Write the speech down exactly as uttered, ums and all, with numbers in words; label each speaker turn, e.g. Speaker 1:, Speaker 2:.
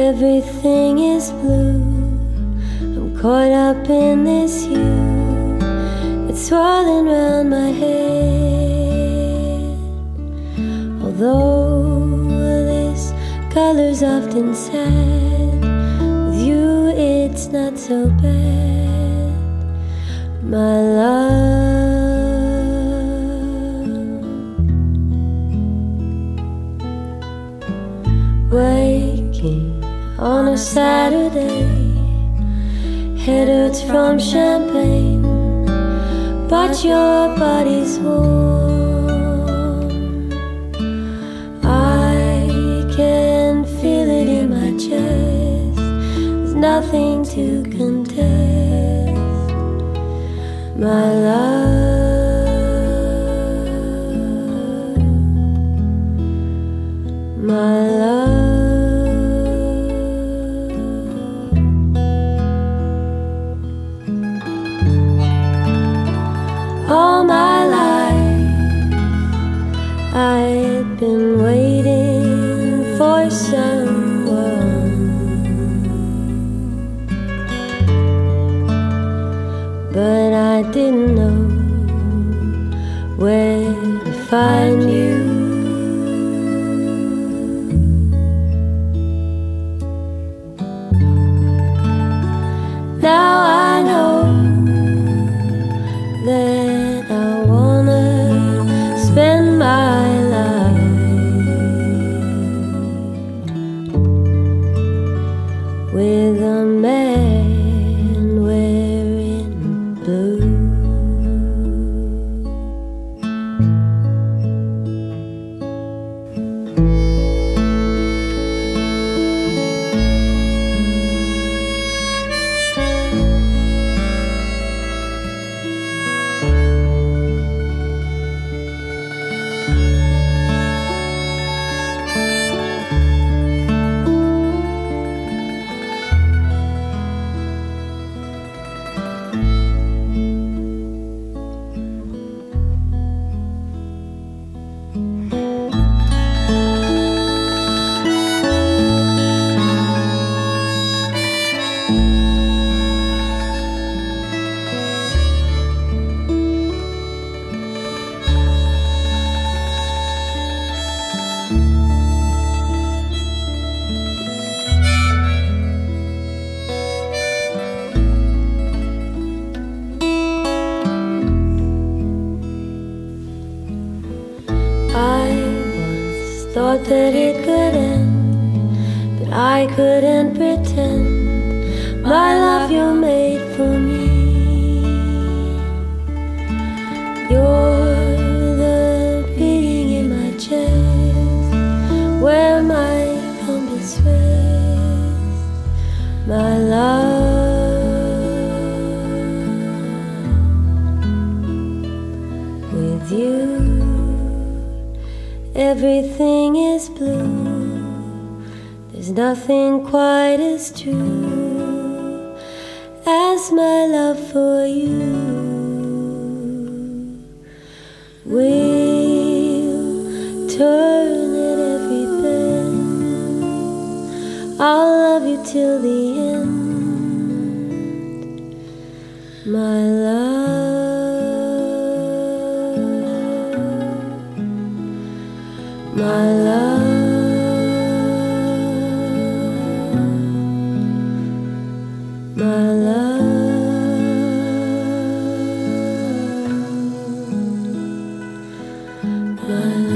Speaker 1: Everything is blue. I'm caught up in this hue. It's swirling round my head. Although this color's often sad, with you it's not so bad, my love. Waking on a Saturday, head hurts from champagne, but your body's warm. I can feel it in my chest. There's nothing to contest, my love. My love. All my life I had been waiting for someone, but I didn't know where to find you. Now I know that I wanna spend my life with a man wearing blue. Thought that it could end, but I couldn't pretend. My love, you're made for me. You're the beating in my chest, where my compass rests, my love. With you everything is blue. There's nothing quite as true as my love for you. We'll turn at every bend. I'll love you till the end, my love. My love, my love, my love.